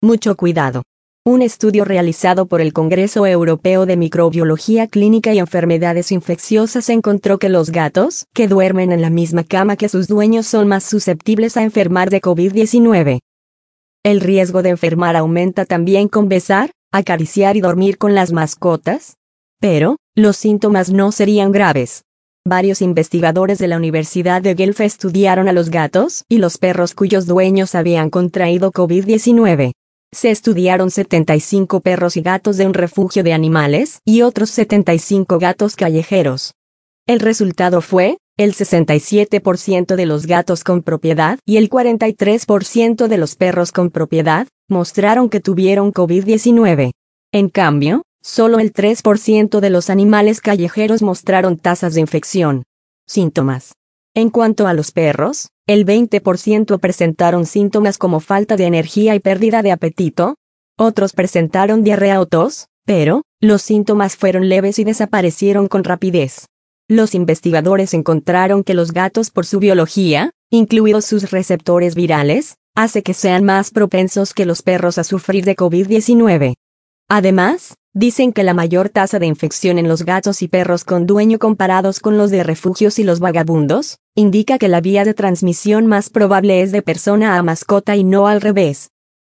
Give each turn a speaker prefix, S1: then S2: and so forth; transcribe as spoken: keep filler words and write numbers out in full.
S1: Mucho cuidado. Un estudio realizado por el Congreso Europeo de Microbiología Clínica y Enfermedades Infecciosas encontró que los gatos que duermen en la misma cama que sus dueños son más susceptibles a enfermar de COVID diecinueve. El riesgo de enfermar aumenta también con besar, acariciar y dormir con las mascotas. Pero, los síntomas no serían graves. Varios investigadores de la Universidad de Guelph estudiaron a los gatos y los perros cuyos dueños habían contraído COVID diecinueve. Se estudiaron setenta y cinco perros y gatos de un refugio de animales y otros setenta y cinco gatos callejeros. El resultado fue, el sesenta y siete por ciento de los gatos con propiedad y el cuarenta y tres por ciento de los perros con propiedad, mostraron que tuvieron COVID diecinueve. En cambio, solo el tres por ciento de los animales callejeros mostraron tasas de infección. Síntomas. En cuanto a los perros, el veinte por ciento presentaron síntomas como falta de energía y pérdida de apetito. Otros presentaron diarrea o tos, pero, los síntomas fueron leves y desaparecieron con rapidez. Los investigadores encontraron que los gatos por su biología, incluidos sus receptores virales, hace que sean más propensos que los perros a sufrir de COVID diecinueve. Además, dicen que la mayor tasa de infección en los gatos y perros con dueño comparados con los de refugios y los vagabundos, indica que la vía de transmisión más probable es de persona a mascota y no al revés.